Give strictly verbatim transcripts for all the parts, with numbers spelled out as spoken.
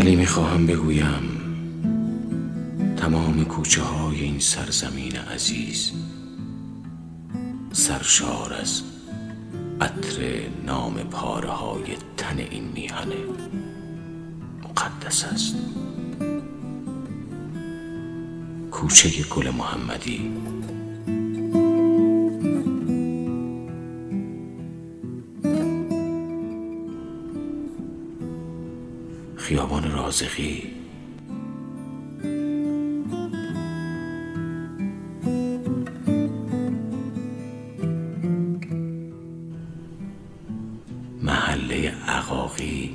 ولی میخواهم بگویم تمام کوچه های این سرزمین عزیز سرشار از عطر نام پاره های تن این میهن مقدس است. کوچه گل محمدی، خیابان رازقی، محله عقاقی،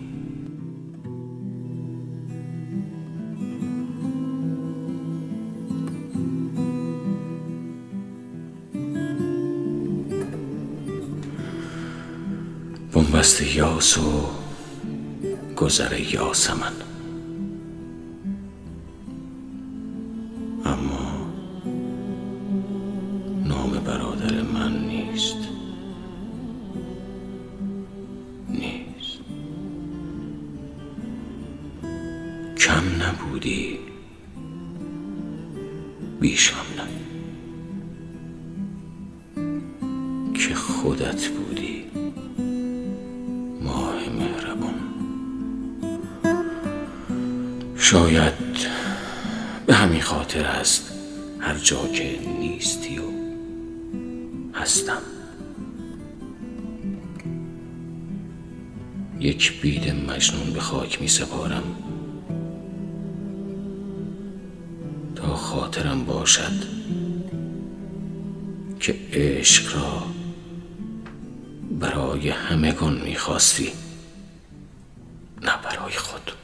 بنبست یاس و گذر یاسمن. اما نام برادر من نیست نیست کم نبودی، بیشم نه که خودت بودی ماه مهربان. شاید به همین خاطر است هر جا که نیستی و هستم. یک بید مجنون به خاک می سپارم تا خاطرم باشد که عشق را برای همگان می خواستی، نه برای خود.